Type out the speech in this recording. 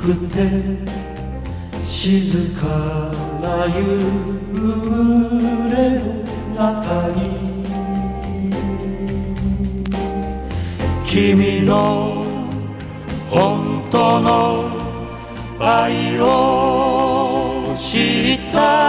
くて静かな夕暮れの中に君の本当の愛を知った